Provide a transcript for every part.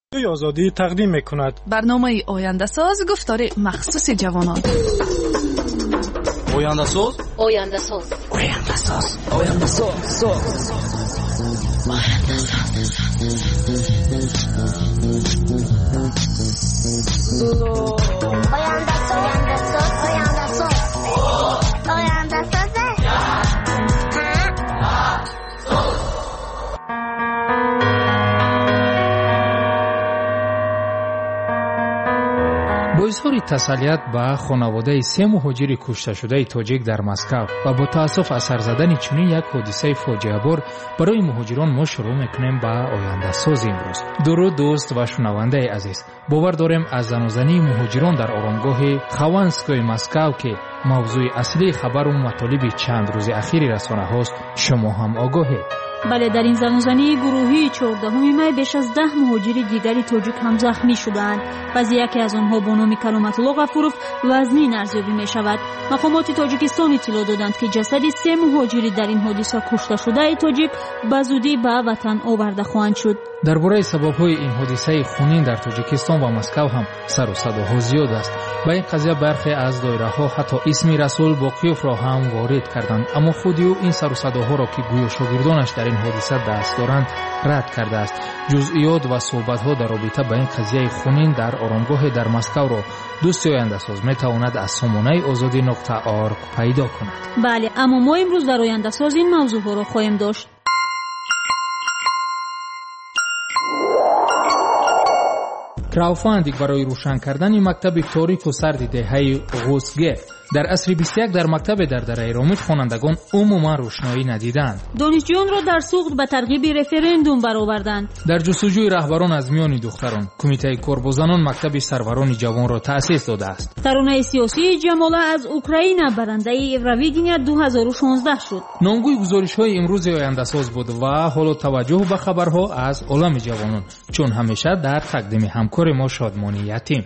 آزادی تقدیم می‌کند. برنامه آینده ساز گفتار مخصوص جوانان. آینده ساز آینده ساز آینده ساز آینده ساز با تسلیت به خانواده 3 مهاجر کشته شده تاجیک در مسکو و با تأسف اثر زدن چنین یک حادثه فاجعه بار برای مهاجران ما شروع میکنیم به آینده ساز امروز. درود دوست و شنونده عزیز، باور داریم از زنازنی مهاجران در آرامگاه خوانسکوی مسکو که موضوع اصلی خبر و مطالب چند روز اخیر رسانه هاست شما هم آگاهید. بله، در این زنازنی گروهی 14 می بیش از 10 مهاجر دیگری تاجیک هم زخمی شدند. بعضی یکی از آنها با نام کلامت الله غفورов وزنی ارزیابی می شود. مقامات تاجیکستان اطلاع دادند که جسد 3 مهاجر در این حادثه کشته شده تاجیک به زودی به وطن آورده خواهند شد. درباره سبب‌های این حادثه خونین در تاجیکستان و مسکو هم سر و صداها زیاد است. با این قضیه برخی از دایره‌ها حتی اسم رسول باقیوف را هم وارد کردند، اما خود او این سر و صداها را که گویا شاگردانش در این حادثه دست دارند رد کرده است. جزئیات و صحبت‌ها در رابطه با این قضیه خونین در آرامگاه در مسکو را دوست آینده ساز می‌تواند از سامانه azadi.org پیدا کند. بله، اما ما امروز در آینده ساز این موضوع‌ها را خواهیم داشت. کراوفاندینگ برای روشن کردن مکتب تاریک و سرد دهه غوسگه در عصر 21 در مکتب در دره رامید خوانندگان عموما روشنایی ندیدند. دانشجویان را در سوخت به ترغیب رفراندوم برآوردند. در جستجوی رهبران از میان دختران، کمیته کاربازان مکتب سروران جوان را تأسیس داده است. ترانه سیاسی جماله از اوکراین برنده ایرویدینیا 2016 شد. نامگوی گزارش‌های امروز آینده ساز بود و حالا توجه به خبرها از عالم جوانان، چون همیشه در تقدیم همکار ما شادمانی یتیم.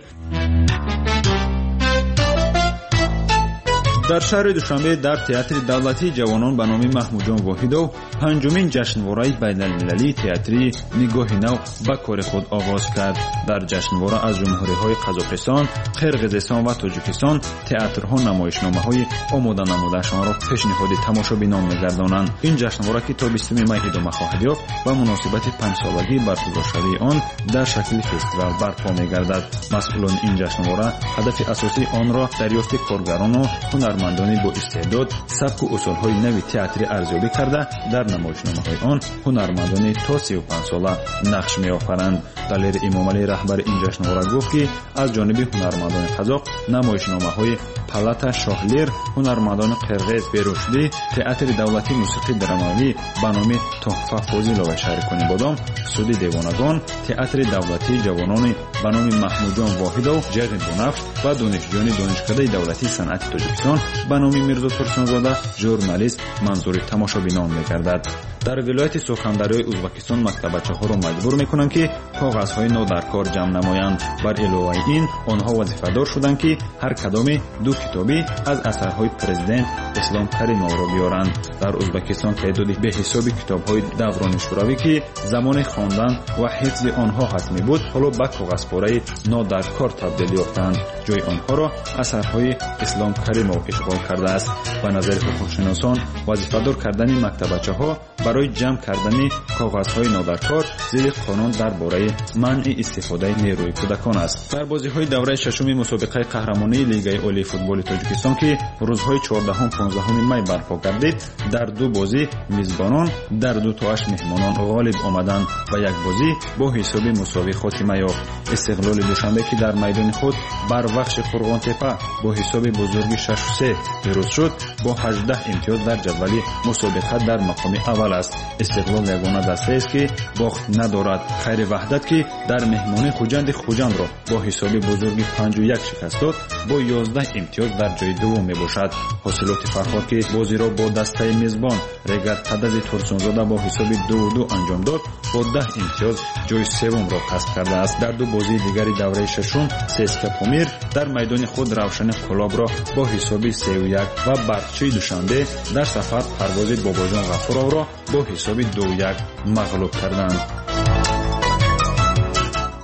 در شهر دوشنبه در تئاتر دولتی جوانان به نام محمودجان واحدов پنجمین جشنواره بین‌المللی تئاتری نگاه نو به کار خود آغاز کرد. در جشنواره از جمهوری‌های قزاقستان، قرقیزستان و تاجیکستان تئاترها نمایشنامه‌های آماده نموده‌شان را پیشنهاد تماشابینان می‌گردانند. این جشنواره که تا 20 می ادامه خواهد یافت و مناسبت 5 سالگی برگزار شده آن در شکل فستیوال برپا می‌گردد. مسئولان این جشنواره هدف اساسی آن را دریافت کارگران و هنرمندانی با استعداد، سبک و اصول‌های نوی تئاتری ارزیابی کرده در نمایشنامه‌های آن هنرمندانی تا 35 ساله نقش می‌آفرند. دلیر امامعلی رهبر این جشنواره گفت که از جانب هنرمندان قزاق نمایشنامه‌های پالاتا شاهلیر، هنرمندان قرقیز بیروشلی، تئاتر دولتی موسیقی درامایی به نام تحفه فاضلова شهرکانی بادام، سودی دیوانگان، تئاتر دولتی جوانان به نام محمودجان واحدов، جغن بنفش و دانشجویان دانشکده دولتی صنعت تاجیکستان به نام میرزا ترسونزاده ژورنالیست منظور تماشابینان می‌گردد. در ولایت سخنوری ازبکستان مکتبچه‌ها را مجبور می‌کنند که کاغذهای نو در کار جمع نمایند. بر علاوه این آنها وظیفه‌دار شدند که هر کدام 2 کتابی از اثرهای پرزیدنت اسلام کریمov را بیارند. در ازبکستان تعداد به حساب کتاب‌های دوران شوروی که زمان خواندن و حفظ آنها حتمی بود حالا به کاغذپاره نو در کار تبدیل یافتند. جای آنها را اثرهای اسلام کریمov اشغال کرده است. به نظر حقوقشناسان وظیفه‌دار کردن مکتبچه‌ها برای جمع کردن کاغذهای نادرکار زیر قانون درباره منع استفاده نیروی کودکان است. در بازی‌های دوره ششم مسابقه قهرمانی لیگ عالی فوتبال تاجیکستان که روزهای 14 و 15 می برپا گردید، در 2 بازی میزبانان در 2-8 مهمانان غالب آمدند و 1 بازی با حساب مساوی خاتمه یافت. استقلال دوشنبه که در میدان خود بر بخش قرغان تپه با حساب بزرگی 6-3 پیروز شد، با 18 امتیاز در جدول مسابقه در مقام اول است. استقلال یگانه دسته است که باخت ندارد. خیر وحدت که در مهمانی خوجند را با حساب بزرگی 5-1 شکست داد، با 11 امتیاز در جای دوم میباشد. حاصلات فرهاد که بازی را با دسته میزبان رگر قدز ترسونزاده با حساب 2-2 انجام داد، با 10 امتیاز جای سوم را کسب کرده است. در 2 بازی دیگری دوره ششم سسکا پامیر در میدان خود روشن کلاب را با حساب 3-1 و برقچی دوشنبه در سفر پرواز باباجان غفورov را با حساب 2-1 مغلوب کردند.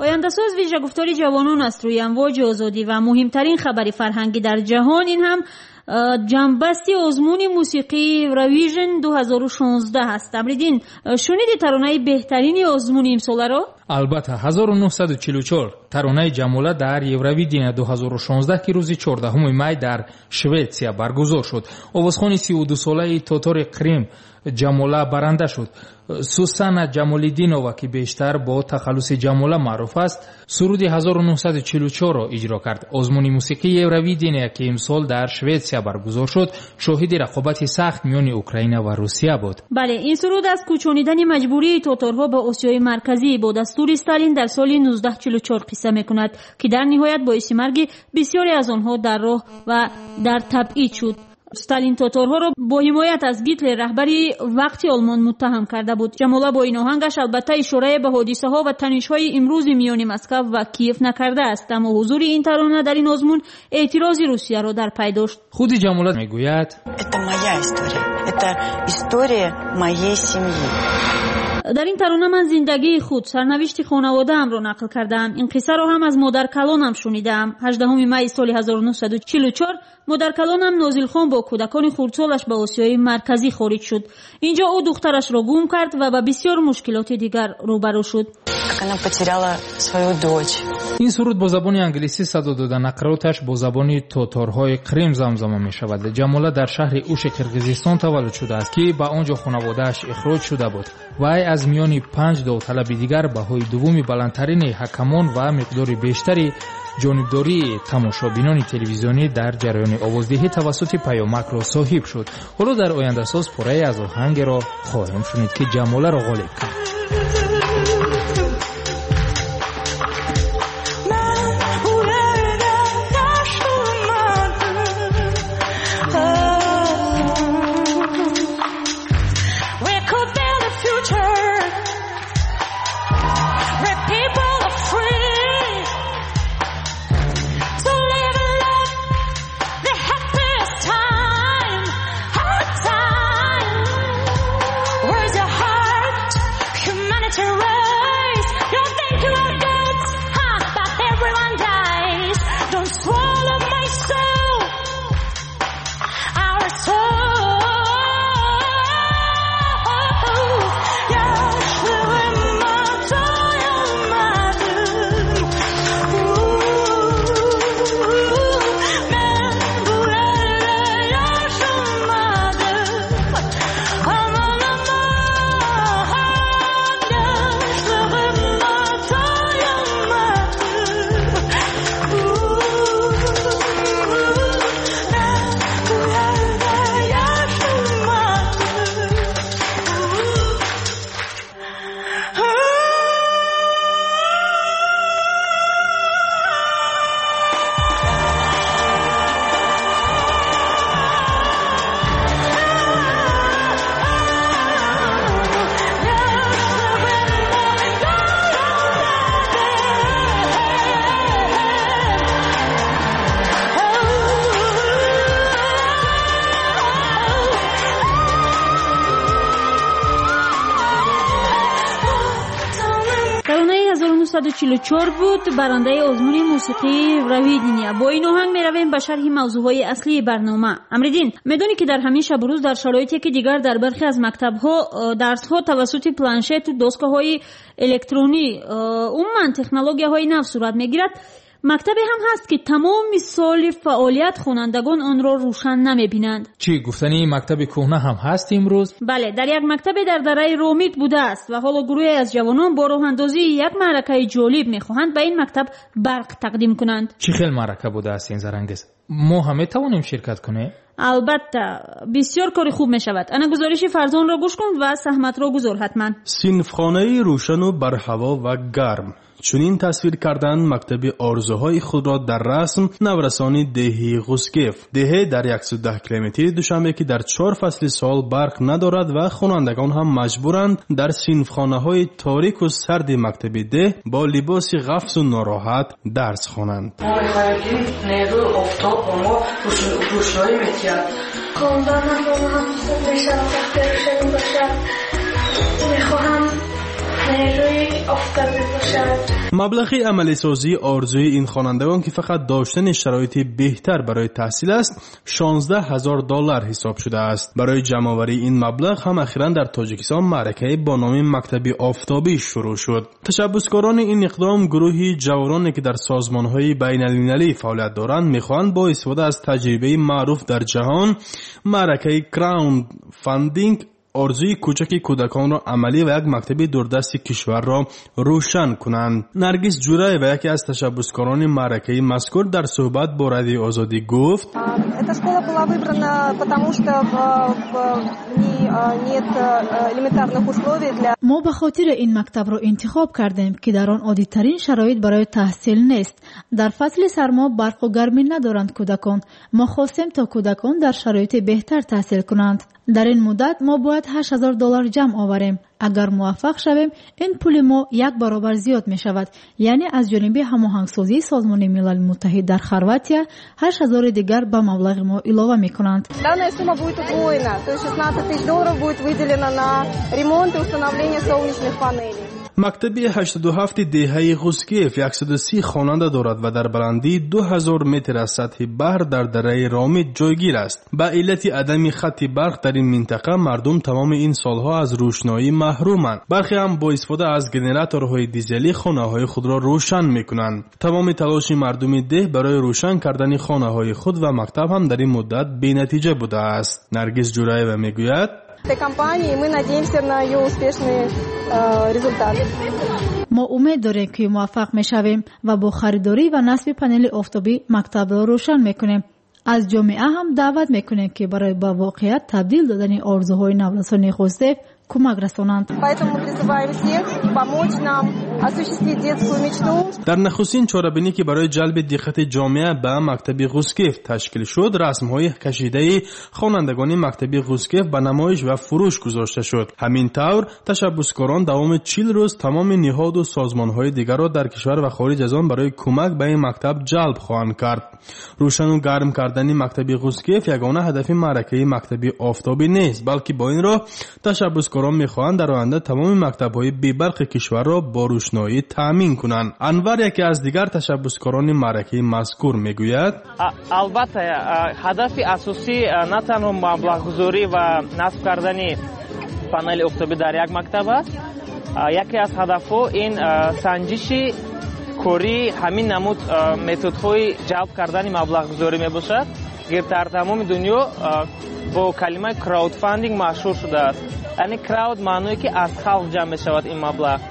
آینده‌ساز ویژه‌گفتاری جوانان است روی امواج آزادی و مهمترین خبر فرهنگی در جهان. این هم جنبستی آزمون موسیقی رویژن 2016 است. امریدین شنیدی ترانه بهترین آزمون امسال رو؟ البته 1944 ترانه جموله در یورویدین 2016 که روز 14 می در شویتسیا برگزار شد. آوازخوان 32 ساله تاتار کریم جموله برنده شد. سوسانا جمالیدینووا که بیشتر با تخلص جموله معروف است سرود 1944 را اجرا کرد. آزمون موسیقی یورویدین که امسال در شویتسیا برگزار شد شاهد رقابت سخت میان اوکراین و روسیه بود. بله، این سرود از کوچانیدن مجبوری تاتارها به آسیای مرکزی با دستور استالین در سال 1944 قصه میکند که در نهایت باعث مرگ بسیاری از آنها در راه و در تبعید شد. استالین تاتارها را با حمایت از گیتلر رهبری وقتی آلمان متهم کرده بود. جموله با این آهنگش البته اشاره به حادثه ها و تنش های امروز میان مسکو و کیف نکرده است، اما حضور این ترانه در این آزمون اعتراض روسیه را در پی داشت. خود جموله میگوید Это моя история. Это история моей семьи. در این ترانه من زندگی خود، سرنوشت خانواده‌ام را نقل کردم. این قصه را هم از مادر کلانم شنیدم. 18 می سال 1944 مادر کلانم نازل خان با کودکان خردسالش به آسیای مرکزی خارج شد. اینجا او دخترش را گم کرد و به بسیار مشکلات دیگر روبرو شد. این سرود با زبان انگلیسی صدا داده نقراتش با زبان تاتارهای کریم زمزمه می شود. جموله در شهر اوش کرگیزستان تولد شده است که به آنجا خانواده‌اش اخراج شده بود. وی از میان 5 داوطلب دیگر بهای دومی بلندترین حکمان و مقدار بیشتری جانبداری تماشابینان تلویزیونی در جریان آوازدهی توسط پیامک را صاحب شد. حالا در آینده ساز پاره از آهنگ را خواهیم شنید که جموله را غالب کرد. ترانه 1944 بود، برنده آزمون موسیقی رویدینیا. با این آهنگ می رویم به شرح موضوعهای اصلی برنامه. امریدین، میدونی که در همین شب و روز در شرایطی که دیگر در برخی از مکتب‌ها درس‌ها توسط پلانشت و دستگاه‌های الکترونی عموماً تکنولوژی‌های نو صورت می‌گیرد، مکتبی هم هست که تمام سال فعالیت خوانندگان آن را روشن نمی‌بینند. چی گفتنی مکتب کهنه هم هست امروز؟ بله، در یک مکتب در دره رومیت بوده است و حالا گروهی از جوانان با راه اندازی یک معرکه جالب می‌خواهند به این مکتب برق تقدیم کنند. چی خیلی معرکه بوده است این زرنگز؟ ما همه توانیم شرکت کنیم؟ البته بسیار کار خوب می شود. انا گزارش فرزان را گوش کن و سهمت را گذار حتما. صنفخانه روشن و برهوا و گرم، چنین تصویر کردن مکتب آرزوهای خود را در رسم نورسانی دهی غوسگیف. دهه در 110 کیلومتری دوشنبه که در 4 فصل سال برق ندارد و خوانندگان هم مجبورند در صنفخانه های تاریک و سرد مکتب ده با لباس غفص و ناراحت درس خوانند. ما می‌خواهیم نیروی آفتاب با ما روشنایی می‌دهد. کاملا خوب بشه، وقتی روشن باشه. می‌خواهم نیروی آفتابی باشد. مبلغ عملی سازی آرزوی این خوانندگان که فقط داشتن شرایط بهتر برای تحصیل است $16,000 حساب شده است. برای جمع‌آوری این مبلغ هم اخیراً در تاجیکستان معرکه با نام مکتب آفتابی شروع شد. تشبثکاران این اقدام گروهی جوانانی که در سازمان‌های بین‌المللی فعالیت دارند می‌خواهند با استفاده از تجربه معروف در جهان معرکه کراوند فاندینگ آرزوی کوچک کودکان را عملی و یک مکتب دوردست کشور را روشن کنند. نرگس جورای و یکی از تشبثکاران معرکه مذکور در صحبت با رادیو آزادی گفت: Эта школа была выбрана потому что нет элементарных условий для ما به خاطر این مکتب را انتخاب کردیم که در آن عادی‌ترین شرایط برای تحصیل نیست. در فصل سرما برق و گرمی ندارند کودکان. ما خواستیم تا کودکان در شرایط بهتر تحصیل کنند. در این مدت ما باید $8,000 جمع آوریم. اگر موفق شویم این پول ما 1 برابر زیاد می شود. یعنی از جانب هماهنگسازی سازمان ملل متحد در خرواتیا $8,000 دیگر به مبلغ ما اضافه می کنند. Данная сумма будет удвоена, то есть $16,000 будет выделено на ремонт и установление солнечных панелей. مکتب 87 دهه غوسگیف 130 خواننده دارد و در بلندی 2000 متر از سطح بحر در دره رامید جایگیر است. به علت عدم خط برق در این منطقه مردم تمام این سالها از روشنایی محرومند. برخی هم با استفاده از ژنراتورهای دیزلی خانه‌های خود را روشن می‌کنند. تمام تلاش مردم ده برای روشن کردن خانه‌های خود و مکتب هم در این مدت بی‌نتیجه بوده است. نرگس جورایeva میگوید: этой компании мы надеемся на ее успешные результаты. ما امید داریم که موفق میشویم و با خریداری و نصب پنل آفتابی مکتب را روشن میکنیم. از جامعه هم دعوت میکنیم که برای به واقعیت تبدیل دادن آرزوهای نورسانی غوسگیف کمک رسانند. Поэтому мы призываем всех помочь нам осуществить детскую мечту. در نخستین چاره‌بینی که برای جلب دقت جامعه به مکتب غوسگیف تشکیل شد، رسم‌های کشیده خوانندگان مکتب غوسگیف به نمایش و فروش گذاشته شد. همین طور تشبثکاران دوام 40 روز تمام نهاد و سازمان‌های دیگر را در کشور و خارج از آن برای کمک به این مکتب جلب خواهند کرد. روشن و گرم کردن مکتب غوسگیف یگانه هدف معرکه مکتب آفتابی نیست، بلکه با این راه تشبثکاران میخواهند در آینده تمام مکتب‌های بی‌برق کشور را با روشنایی تامین کنند. انور یکی از دیگر تشبثکاران معرکه مذکور میگوید: البته هدف اساسی نه تنها مبلغ‌گذاری و نصب کردن پنل آفتابی در یک مکتب است، یکی از هدف‌ها این سنجش کاری همین نمود متدهای جلب کردن مبلغ‌گذاری میباشد که در تمام دنیا با کلمه کراود فاندینگ مشهور شده است. یعنی کراود معنی که از خلق جمع میشود این مبلغ.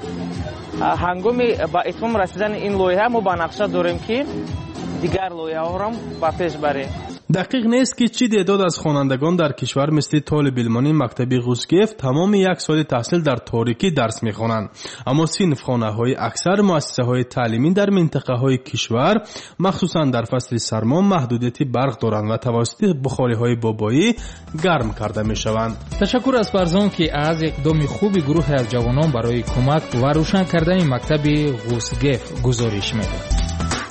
هنگام با اتمام رسیدن این لایحه ما با نقشه داریم که دیگر لایحه‌ها را با پیش بریم. دقیق نیست که چی تعداد از خوانندگان در کشور مثل طالب علمان مکتب غوسگیف تمام یک سال تحصیل در تاریکی درس میخوانند، اما صنف خانه‌های اکثر مؤسسه‌های تعلیمی در منطقه‌های کشور مخصوصا در فصل سرما محدودیت برق دارند و توسط بخاری‌های بابایی گرم کرده میشوند. تشکر از فرزان که از اقدام خوبی گروه از جوانان برای کمک و روشن کردن مکتب غوسگیف گزارش می‌دهد.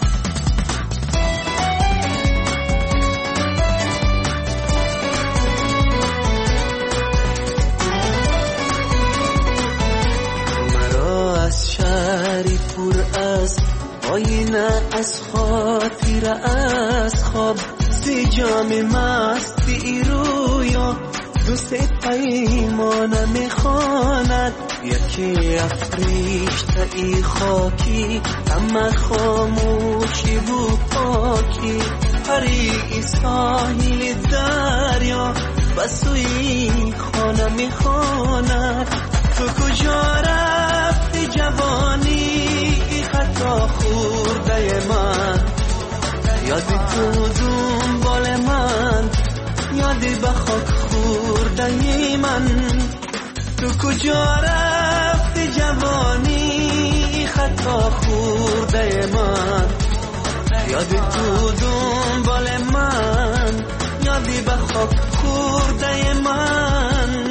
آینه از خاطر از خواب سی جام مست بی رویا دوست پیمان میخواند یکی افریشته ای خاکی اما خاموشی و پاکی پری ساحل دریا بسوی خانه میخواند تو کجا رفتی جوانی خطا خورده من یادی تو دنبال من یادی به خاک خورده من تو کجا رفتی جوانی خطا خورده من یادی تو دنبال من یادی به خاک خورده من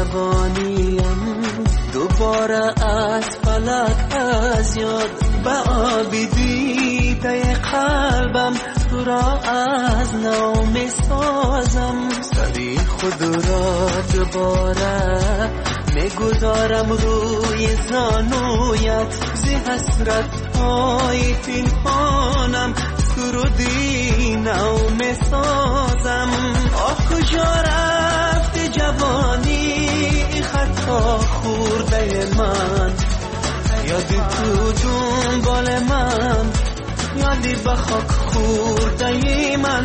جوانیم دوباره از فلک از یاد به آبی دیده قلبم تو را از نو می سازم سری خود را دوباره می گذارم روی زانویت زی حسرت های پنهانم سرودی نو می سازم کجا رفت جوانی خطا خورده من یادی تو دنبال من یادی به خاک خورده من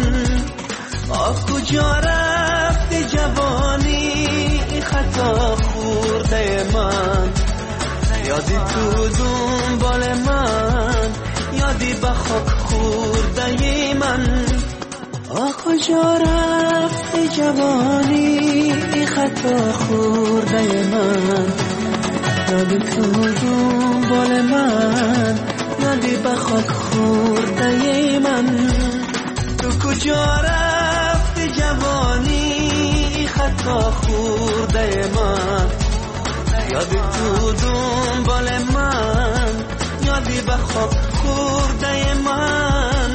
کجا رفت جوانی خطا خورده من یادی تو دنبال من یادی به خاک خورده من کجا رفت جوانی خطا خورده من یادی تو دنبال من یادی به خاک خورده من تو کجا رفت جوانی خطا خورده من یادی تو دنبال من یادی به خاک خورده من.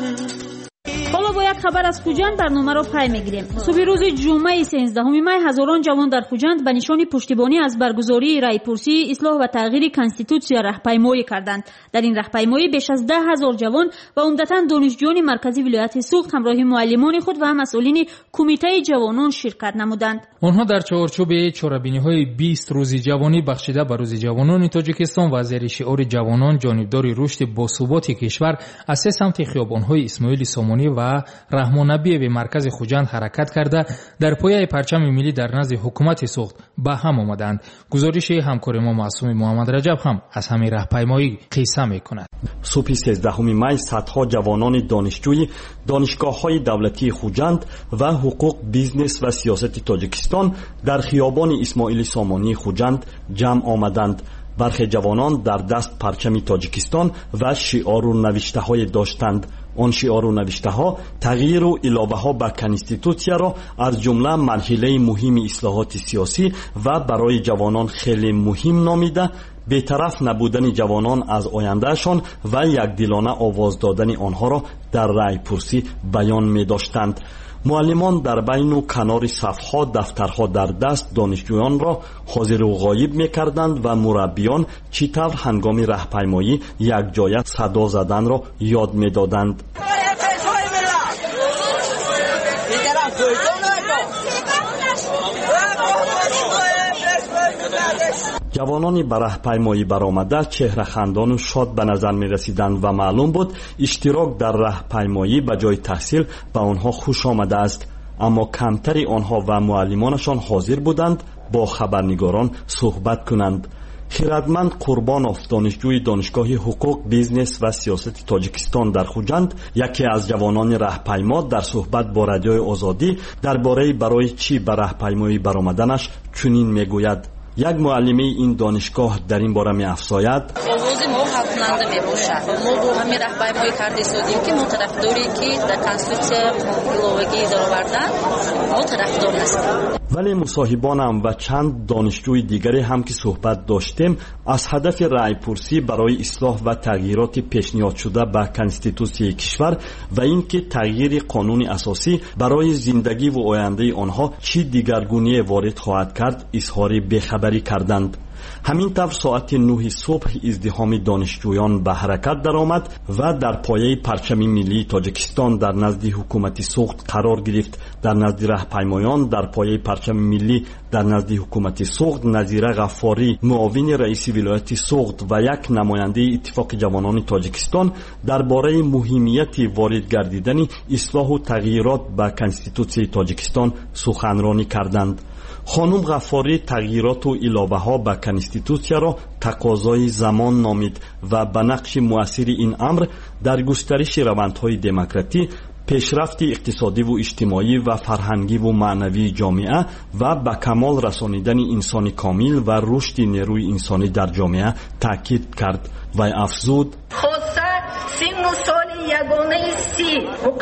حالا با یک خبر از خوجند برنامه را پی میگیریم. صبح روز جمعه 13 می هزاران جوان در خوجند به نشان پشتیبانی از برگزاری رایپرسی اصلاح و تغییر کانستیتوسیا راهپیمایی کردند. در این راهپیمایی بیش از 10,000 جوان و عمدتاً دانشجویان مرکزی ولایت سوخت همراه معلمان خود و مسئولین کمیته جوانان شرکت نمودند. آنها در چارچوب چاره‌بینی‌های 20 روز جوانی بخشیده به روز جوانان تاجیکستان و زیر شعار جوانان جانبدار رشد باثبات کشور از سه سمت خیابان‌های اسماعیل سامانی و رحمان نبی به مرکز خوجند حرکت کرده در پایه پرچم ملی در نزد حکومت سوخت به هم آمدند. گزارش همکار ما معصوم محمد رجب هم از همین راهپیمایی قصه می‌کند. صبح 13 می صدها جوانان دانشجوی دانشگاه‌های دولتی خوجند و حقوق بیزنس و سیاست تاجیکستان در خیابان اسماعیل سامانی خوجند جمع آمدند. برخی جوانان در دست پرچم تاجیکستان و شعار و نوشته‌های داشتند. آن شعار و نوشته‌ها تغییر و اضافه‌ها به کانستیتوسیا را از جمله مرحله مهم اصلاحات سیاسی و برای جوانان خیلی مهم نامیده، بی‌طرف نبودن جوانان از آیندهشان و یکدلانه آواز دادن آنها را در رایپرسی بیان می‌داشتند. معلمان در بین و کنار صفها دفترها در دست دانشجویان را حاضر و غایب می‌کردند و مربیان چطور هنگام راهپیمایی یکجایت صدا زدن را یاد می‌دادند. جوانانی به راهپیمایی برآمده چهره خندان و شاد به نظر می رسیدند و معلوم بود اشتراک در راهپیمایی به جای تحصیل به آنها خوش آمده است. اما کمتری آنها و معلمانشان حاضر بودند با خبرنگاران صحبت کنند. خیرتمند قربانوف دانشجوی دانشگاه حقوق بیزنس و سیاست تاجیکستان در خوجند یکی از جوانان راهپیما در صحبت با رادیوی آزادی درباره برای چی به راهپیمایی برآمدنش چنین میگوید. یک معلمه این دانشگاه در این باره می‌افزاید: آواز ما حق‌کننده میباشد. ما با همین راهپیمایی کرده شدیم که ما طرفداری که در کانستیتوسیا ایلاوگی درآوردن ما طرفدار هستیم. ولی مصاحبانم و چند دانشجوی دیگری هم که صحبت داشتیم از هدف رایپرسی برای اصلاح و تغییرات پیشنهاد شده به کانستیتوسیای کشور و اینکه تغییر قانون اساسی برای زندگی و آینده آنها چی دیگرگونی وارد خواهد کرد اظهار بی‌خبری کردند. همین طور ساعت 9 صبح ازدحام دانشجویان به حرکت درآمد و در پایه پرچم ملی تاجیکستان در نزد حکومت سوخت قرار گرفت. در نزد راهپیمایان در پایه پرچم ملی در نزد حکومت سوخت نظیره غفاری معاون رئیس ولایت سوخت و یک نماینده اتفاق جوانان تاجیکستان درباره مهمیت وارد گردیدن اصلاح و تغییرات به کانستیتوسیای تاجیکستان سخنرانی کردند. خانم غفاری تغییرات و اضافه‌ها به کانستیتوسیا را تقاضای زمان نامید و به نقش مؤثر این امر در گسترش روندهای دموکراسی، پیشرفت اقتصادی و اجتماعی و فرهنگی و معنوی جامعه و به کمال رسانیدن انسان کامل و رشد نیروی انسانی در جامعه تاکید کرد و افزود: خاصه سن و سال یگانه سی مقرر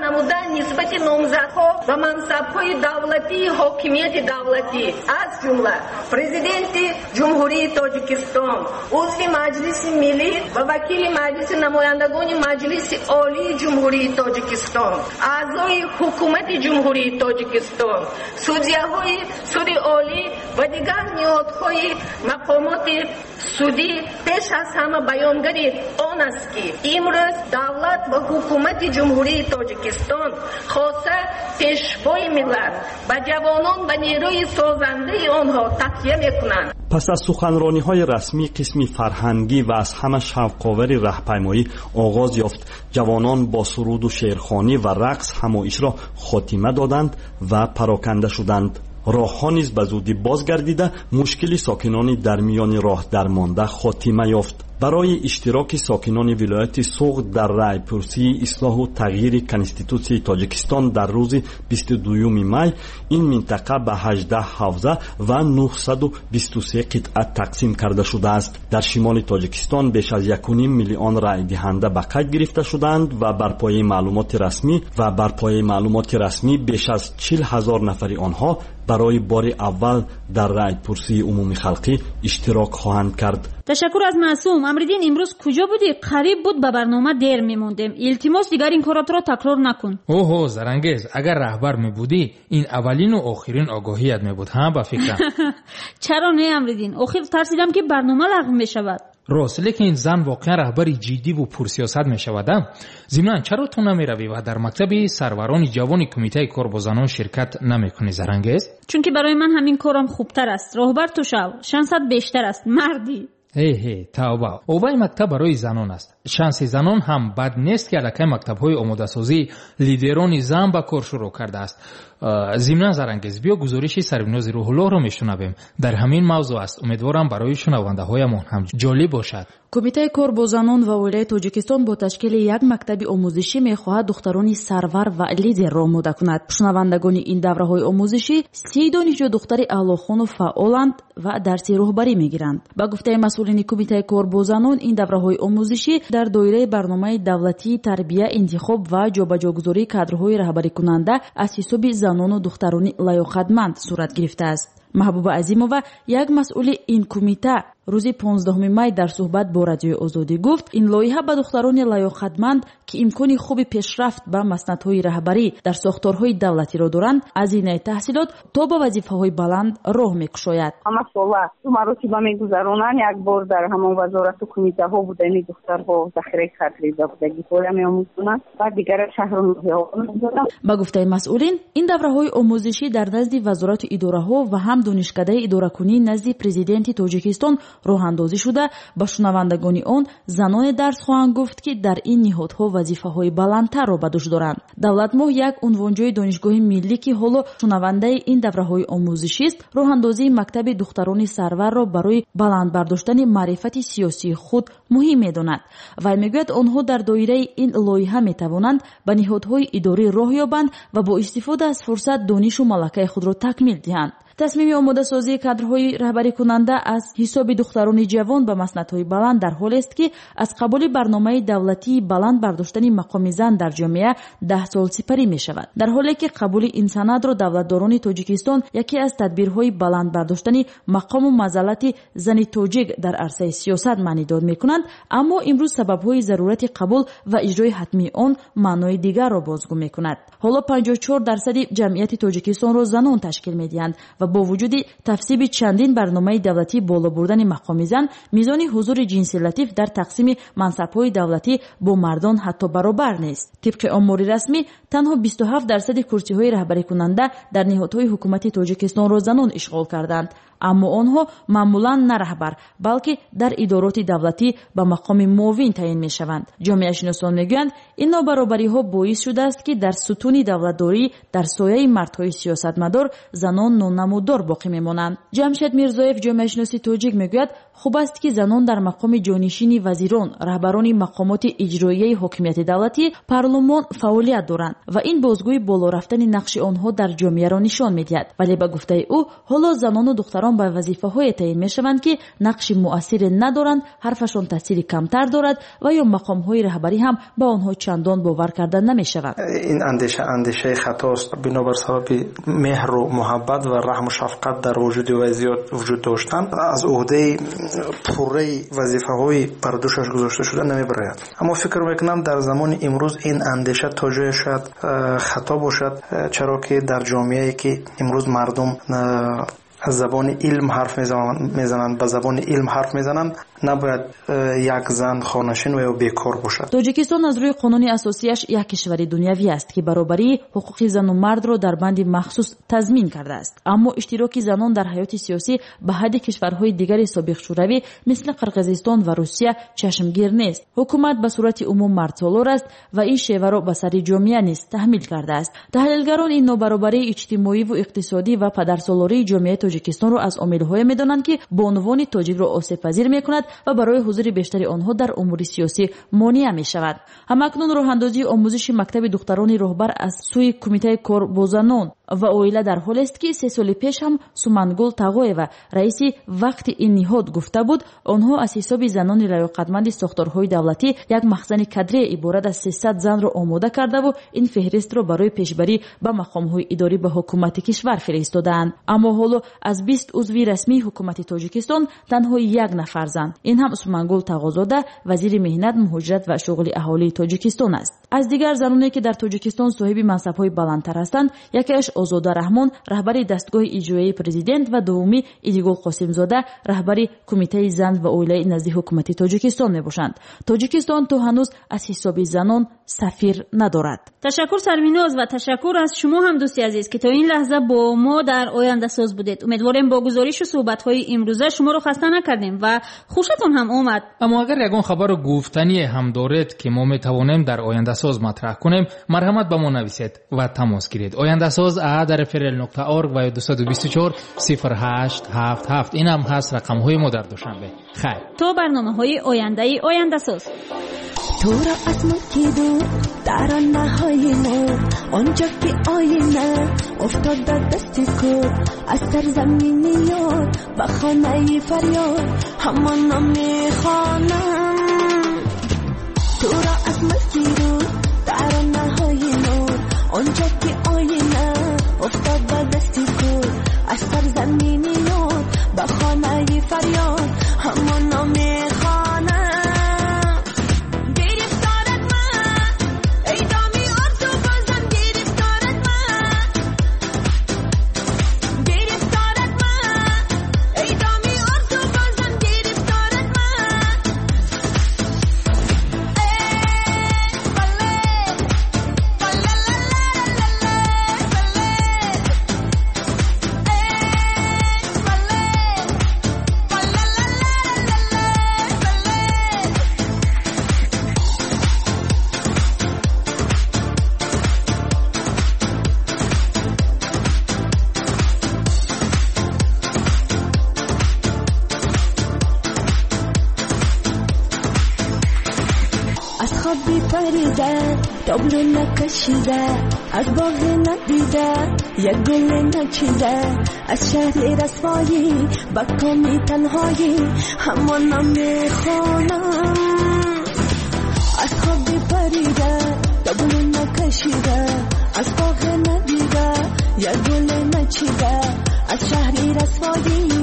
намудан нисбати номзадҳо ва мансабҳои давлатии ҳокимияти давлатӣ аз ҷумла президенти ҷумҳурии Тоҷикистон, узви маҷлиси миллӣ ва вакили маҷлиси намояндагони маҷлиси олии ҷумҳурии Тоҷикистон, аъзои ҳукумати ҷумҳурии Тоҷикистон, судяҳои суди олӣ ва дигар ниҳодҳои мақомоти судӣ пеш аз ҳама баёнгари он аст ки имрӯз давлат ва ҳукумати ҷумҳурии Тоҷикистон хоса пешвои миллат ба ҷавонон ва нерӯи созандаи онҳо такя мекунанд. пас аз суханрониҳои расмӣ қисми фарҳангӣ ва аз ҳама шавқовари раҳпаймоӣ оғоз ёфт. ҷавонон бо суруду шеърхонӣ ва рақс ҳамоишро хотима доданд ва пароканда шуданд. роҳҳо низ ба зудӣ бозгардида мушкили сокинони дар миёни роҳ дармонда хотима ёфт. барои иштироки сокинони вилояти Суғд дар райпурсии ислоҳу тағйири конститутсияи Тоҷикистон дар рӯзи 22 май ин минтақа ба 18 ҳавза ва 923 қитъа тақсим карда шудааст. дар шимоли Тоҷикистон беш аз 1.5 миллион райдиҳанда ба қайд гирифта шуданд ва бар пояи маълумоти расмӣ беш аз 40 000 нафари онҳо барои бори аввал дар райпурсии умуми халқӣ иштирок хоҳанд кард. ташаккур аз Маъсум. амридин имрӯз куҷо будӣ? қариб буд ба барнома дер мемондем. илтимос дигар ин коратро такрор накун. оҳо Зарангез, агар раҳбар мебудӣ ин аввалину охирин огоҳият мебуд. ҳа ба фикрам. чаро не амридин, охир тарсидам ки барнома лағв мешавад. рост, лекин зан воқеан раҳбари ҷиддиву пурсиёсат мешавадам. зимнан чаро ту намеравӣ ва дар мактаби сарварони ҷавони кумитаи кор бо занон ширкат намекунӣ Зарангез? чунки барои ман ҳамин корам хубтар аст. роҳбар ту шав, шансат бештар аст, мардӣ. тавба. оваи мактаб барои занон аст. шанси занон ҳам бад нест ки аллакай мактабҳои омодасозии лидерони зан ба кор шурӯъ кардааст. зимнан Зарангез, биё гузориши Сарвинози Рӯҳуллоҳро мешунавем. дар ҳамин мавзӯъ аст. умедворам барои шунавандаҳоямон ҳам ҷолиб бошад. кумитаи кор бо занон ва оилаи Тоҷикистон бо ташкили як мактаби омӯзишӣ мехоҳад духтарони сарвар ва лидерро омода кунад. шунавандагони ин давраҳои омӯзишӣ 30 донишҷӯ духтари аълохону фаъоланд ва дарси роҳбарӣ мегиранд. ба гуфтаи масъулини кумитаи кор бо занон, ин давраҳои омӯзишӣ дар доираи барномаи давлатии тарбия, интихоб ва ҷобаҷогузории кадрҳои раҳбарикунанда аз ҳисоби занону духтарони лаёқатманд сурат гирифтааст. маҳбуба азимова, як масъули ин кумита, рӯзи 15 май дар суҳбат бо радиои Озодӣ гуфт, ин лоиҳа ба духтарони лаёқатманд ки имкони хуби пешрафт ба маснадҳои раҳбарӣ дар сохторҳои давлатиро доранд, аз инаи таҳсилот то ба вазифаҳои баланд роҳ мекушояд. ҳама сола маротиба мегузаронанд. як бор дар ҳамон вазорату кумитаҳо буда ини духтарҳо захираи кадрида будагӣ поя меомӯзонанд ва дигар шаҳру меомӯзонанд. ба гуфтаи масъулин, ин давраҳои омӯзишӣ дар назди вазорату идораҳо ва ҳам донишкадаи идоракунӣ назди президенти Тоҷикистон роҳандозӣ шуда, ба шунавандагони он заноне дарс хоҳанд гуфт ки дар ин ниҳодҳо вазифаҳои баландтарро ба дӯш доранд. Давлатмоҳ, як унвонҷои донишгоҳи миллӣ ки ҳоло шунавандаи ин давраҳои омӯзишист, роҳандозии мактаби духтарони сарварро барои баланд бардоштани маърифати сиёсии худ муҳим медонад. вай мегӯяд онҳо дар доираи ин лоиҳа метавонанд ба ниҳодҳои идорӣ роҳ ёбанд ва бо истифода аз фурсат донишу малакаи худро такмил диҳанд. тасмими омодасозии кадрҳои раҳбарикунанда аз ҳисоби духтарони ҷавон ба маснадҳои баланд дар ҳолест ки аз қабули барномаи давлатии баланд бардоштани мақоми зан дар ҷомеа 10 сол сипарӣ мешавад. дар ҳоле ки қабули ин санадро давлатдорони Тоҷикистон яке аз тадбирҳои баланд бардоштани мақому мазаллати зани тоҷик дар арсаи сиёсат маънидор мекунанд, аммо имрӯз сабабҳои зарурати қабул ва иҷрои ҳатмии он маънои дигарро бозгӯ мекунад. ҳоло 54% ҷамъияти Тоҷикистонро занон ташкил медиҳанд ва бо вуҷуди тавсиби чандин барномаи давлатӣ боло бурдани мақоми зан, мизони ҳузури ҷинси латиф дар тақсими мансабҳои давлатӣ бо мардон ҳатто баробар нест. тибқи омори расмӣ, танҳо 27% курсиҳои раҳбарикунанда дар ниҳодҳои ҳукумати Тоҷикистонро занон ишғол карданд. аммо онҳо маъмулан на раҳбар, балки дар идороти давлатӣ ба мақоми муовин таъин мешаванд. ҷомеашиносон мегӯянд, ин нобаробариҳо боис шудааст ки дар сутуни давлатдорӣ дар сояи мардҳои сиёсатмадор занон нонамуддор боқӣ мемонанд. ҷамшед Мирзоев, ҷомеашиноси тоҷик, мегӯяд, خوب است که زنان در مقام جانشین وزیران، رهبران مقامات اجرایی حاکمیت دولتی، پارلمان فعالیت دارند و این بازگوی بالا رفتن نقش آنها در جامعه را نشان می‌دهد. ولی به گفته او حالا زنان و دختران به وظیفه‌های تعیین می‌شوند که نقش مؤثر ندارند، حرفشان تاثیر کمتر دارد و یا مقام‌های رهبری هم به آنها چندان باور کردن نمی‌شود. این اندیشه خطاست. بنابر سبب مهر و محبت و رحم و شفقت در وجود وجود داشتن از عهده پوره وظیفه‌های بر دوشش گذاشته شده نمی‌براید. اما فکر می‌کنم در زمان امروز این اندیشه تا جای شاید خطا باشد، چرا که در جامعه‌ای که امروز مردم از زبان علم حرف میزنند، به زبان علم حرف میزنند، نباید یک زن خانه‌نشین و یا بیکار باشد. تاجیکستان از روی قانون اساسیش یک کشور دنیوی است که برابری حقوق زن و مرد را در بند مخصوص تضمین کرده است. اما اشتراک زنان در حیات سیاسی به حد کشورهای دیگر سابق شوروی مثل قرقیزستان و روسیه چشمگیر نیست. حکومت به صورت عموم مردسالار است و این شیوه را به سر جامعه نیز تحمیل کرده است. تحلیلگران این نابرابری اجتماعی و اقتصادی و پدرسالاری جامعه تاجیکستان را از عامل‌های می‌دانند که به عنوان تاجیک را آسیب‌پذیر می‌کند و برای حضور بیشتری آنها در امور سیاسی مانع می‌شود. همکنون راه‌اندازی آموزش مکتب دختران راهبر از سوی کمیته کار با زنان و اویله در حال است که 3 سال پیش هم سومنگل تاغویeva رئیس وقت این نهاد گفته بود آنها از حساب زنان لیاقتمند ساختارهای دولتی یک مخزن کادری عبارت از 300 زن را آماده کرده و این فهرست را برای پیشبری به مقام‌های اداری به حکومت کشور فرستادند. اما حالا از 20 عضو رسمی حکومت تاجیکستان تنها یک نفر زن، این هم سومنگل تاغوزاده وزیر مهنت، مهاجرت و شغل اهالی تاجیکستان است. از دیگر زنانی که در تاجیکستان صاحب منصب‌های بلندتر هستند، یکیش آزاده رحمان رهبر دستگاه اجرایی پرزیدنت و دومی ایدیگل قاسمزاده رهبر کمیته زن و اویله نزد حکومت تاجیکستان میباشند. تاجیکستان تو هنوز از حساب زنان سفیر ندارد. تشکر سرمیناز و تشکر از شما هم دوستی عزیز که تا این لحظه با ما در آینده ساز بودید. امیدواریم با گزارش و صحبت‌های امروزه شما رو خسته نکردیم و خوشتون هم اومد. اما اگر یگان خبر گفتنی هم دارید که ما میتوانیم در آینده ساز مطرح کنیم، مرحمت به ما نویسید و تماس گیرید. آینده ساز @frl.org و 224 0877 این هم هست رقم‌های ما در دوشنبه. خیر تا برنامه‌های آینده ساز. تو را از ملکی دور در آنهای نور، آنجا که آینه افتاد در دست کور، از سرزمینی یار به خانه فریاد همان میخوانم. تو را از ملکی دور در آنهای نور، آنجا که آینه افتاد در دست کور، از سرزمینی یار به خانه فریاد همان میخوانم. تابلو نکشیده از باغ ندیده یک گل نچیده، از شهر رسوایی با کامی تنهایی همان میخوانم. از خوابی پریده تابلو نکشیده از باغ ندیده یک گل نچیده، از شهر رسوایی